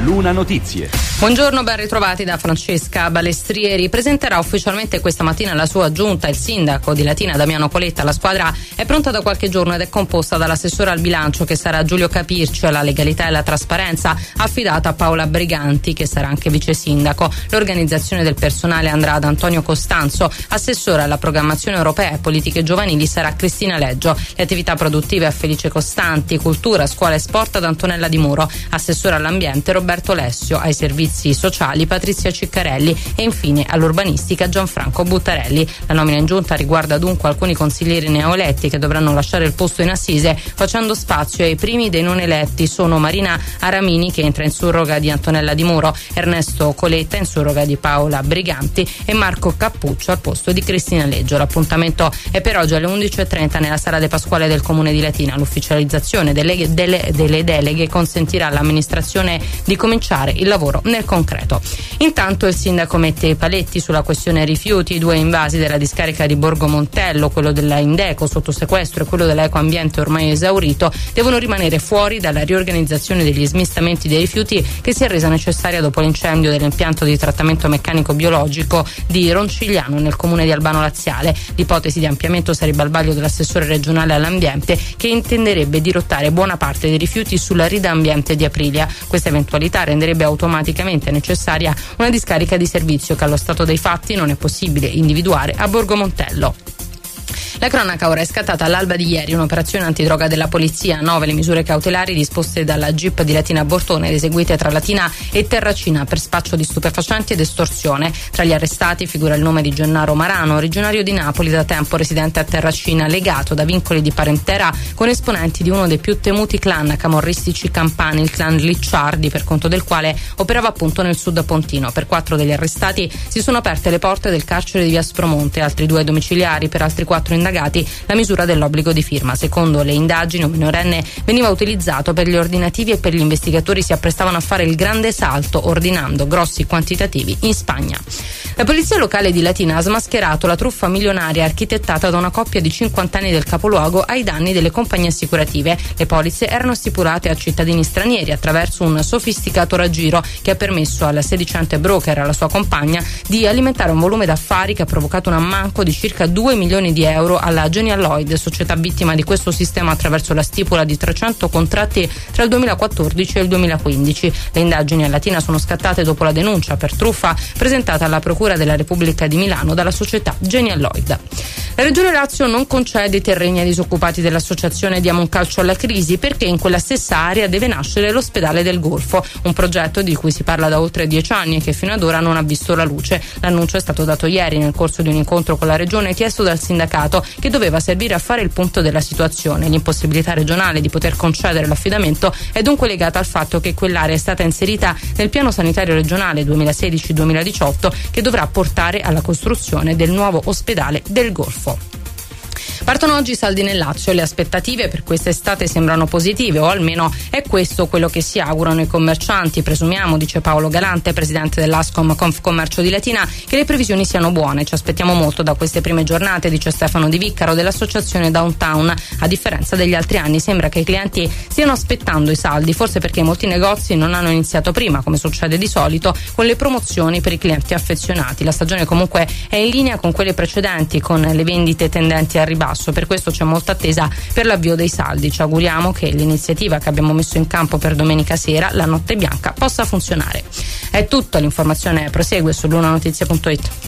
Luna Notizie. Buongiorno, ben ritrovati da Francesca Balestrieri. Presenterà ufficialmente questa mattina la sua giunta il sindaco di Latina Damiano Coletta. La squadra è pronta da qualche giorno ed è composta dall'assessore al bilancio, che sarà Giulio Capirci, alla legalità e alla trasparenza, affidata a Paola Briganti, che sarà anche vice sindaco. L'organizzazione del personale andrà ad Antonio Costanzo. Assessore alla programmazione europea e politiche giovanili sarà Cristina Leggio. Le attività produttive a Felice Costanti, cultura, scuola e sport ad Antonella Di Muro. Assessore all'ambiente Roberto Lessio. Ai servizi sociali Patrizia Ciccarelli e infine all'urbanistica Gianfranco Buttarelli. La nomina in giunta riguarda dunque alcuni consiglieri neoeletti che dovranno lasciare il posto in assise, facendo spazio ai primi dei non eletti. Sono Marina Aramini, che entra in surroga di Antonella Di Muro, Ernesto Coletta in surroga di Paola Briganti e Marco Cappuccio al posto di Cristina Leggio. L'appuntamento è per oggi alle 11:30 nella Sala De Pasquale del Comune di Latina. L'ufficializzazione delle deleghe consentirà all'amministrazione di cominciare il lavoro nel concreto. Intanto il sindaco mette i paletti sulla questione rifiuti. I 2 invasi della discarica di Borgo Montello, quello della Indeco sotto sequestro e quello dell'Ecoambiente ormai esaurito, devono rimanere fuori dalla riorganizzazione degli smistamenti dei rifiuti che si è resa necessaria dopo l'incendio dell'impianto di trattamento meccanico biologico di Roncigliano nel comune di Albano Laziale. L'ipotesi di ampliamento sarebbe al vaglio dell'assessore regionale all'ambiente, che intenderebbe dirottare buona parte dei rifiuti sulla Rida Ambiente di Aprilia. Questa eventualità renderebbe automaticamente necessaria una discarica di servizio che allo stato dei fatti non è possibile individuare a Borgo Montello. La cronaca ora è scattata all'alba di ieri un'operazione antidroga della polizia. 9 le misure cautelari disposte dalla GIP di Latina Bortone ed eseguite tra Latina e Terracina per spaccio di stupefacenti ed estorsione. Tra gli arrestati figura il nome di Gennaro Marano, originario di Napoli, da tempo residente a Terracina, legato da vincoli di parentela con esponenti di uno dei più temuti clan camorristici campani, il clan Licciardi, per conto del quale operava appunto nel sud pontino. Per 4 degli arrestati si sono aperte le porte del carcere di Via Aspromonte, altri 2 domiciliari. Per altri 4 indagati la misura dell'obbligo di firma. Secondo le indagini, un minorenne veniva utilizzato per gli ordinativi e per gli investigatori si apprestavano a fare il grande salto, ordinando grossi quantitativi in Spagna. La polizia locale di Latina ha smascherato la truffa milionaria architettata da una coppia di 50 anni del capoluogo ai danni delle compagnie assicurative. Le polizze erano stipulate a cittadini stranieri attraverso un sofisticato raggiro che ha permesso al sedicente broker e alla sua compagna di alimentare un volume d'affari che ha provocato un ammanco di circa 2 milioni di euro alla Genial Lloyd, società vittima di questo sistema attraverso la stipula di 300 contratti tra il 2014 e il 2015. Le indagini a Latina sono scattate dopo la denuncia per truffa presentata alla Procura della Repubblica di Milano dalla società Genial Lloyd. La Regione Lazio non concede i terreni ai disoccupati dell'associazione Diamo un calcio alla crisi, perché in quella stessa area deve nascere l'ospedale del Golfo, un progetto di cui si parla da oltre 10 anni e che fino ad ora non ha visto la luce. L'annuncio è stato dato ieri nel corso di un incontro con la Regione chiesto dal sindacato, che doveva servire a fare il punto della situazione. L'impossibilità regionale di poter concedere l'affidamento è dunque legata al fatto che quell'area è stata inserita nel piano sanitario regionale 2016-2018, che dovrà portare alla costruzione del nuovo ospedale del Golfo. Partono oggi i saldi nel Lazio. Le aspettative per quest'estate sembrano positive, o almeno è questo quello che si augurano i commercianti. Presumiamo, dice Paolo Galante, presidente dell'Ascom Confcommercio di Latina, che le previsioni siano buone. Ci aspettiamo molto da queste prime giornate, dice Stefano Di Viccaro dell'associazione Downtown. A differenza degli altri anni sembra che i clienti stiano aspettando i saldi, forse perché molti negozi non hanno iniziato prima, come succede di solito, con le promozioni per i clienti affezionati. La stagione comunque è in linea con quelle precedenti, con le vendite tendenti al ribasso. Per questo c'è molta attesa per l'avvio dei saldi. Ci auguriamo che l'iniziativa che abbiamo messo in campo per domenica sera, la Notte Bianca, possa funzionare. È tutto, l'informazione prosegue su lunanotizia.it.